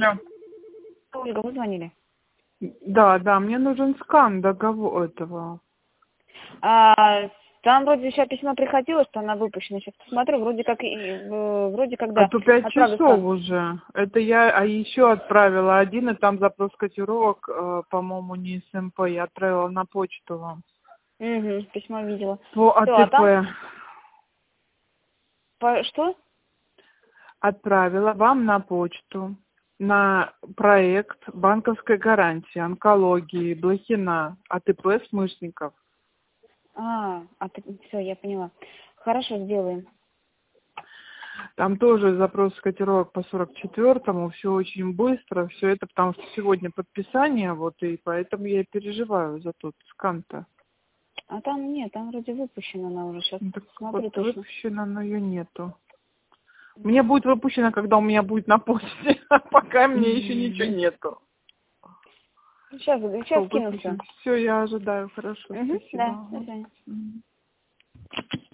Алло. Ольга, вы звонили? Да, мне нужен скан договора этого. Там вроде сейчас письмо приходило, что она выпущена. Сейчас посмотрю, вроде как, А да, то 5 отправлю часов скан. уже. Это я, еще отправила один, и там запрос котировок, по-моему, не СМП. Я отправила на почту вам. Угу, письмо видела. По Все, а там, АТП. что? Отправила вам на почту. На проект банковской гарантии, онкологии, Блохина, АТП Смышников. Все, я поняла. Хорошо, сделаем. Там тоже запрос котировок по 44-му, все очень быстро, все это, потому что сегодня подписание, вот, и поэтому я и переживаю за тот скан-то. А там нет, там вроде выпущена она уже. Сейчас Ну, так смотрю вот точно. выпущена, но ее нету. Мне будет выпущена, когда у меня будет на почте, а пока мне еще ничего нету. Сейчас кину все. Все, я ожидаю, хорошо, Да, спасибо. до свидания. Мгм.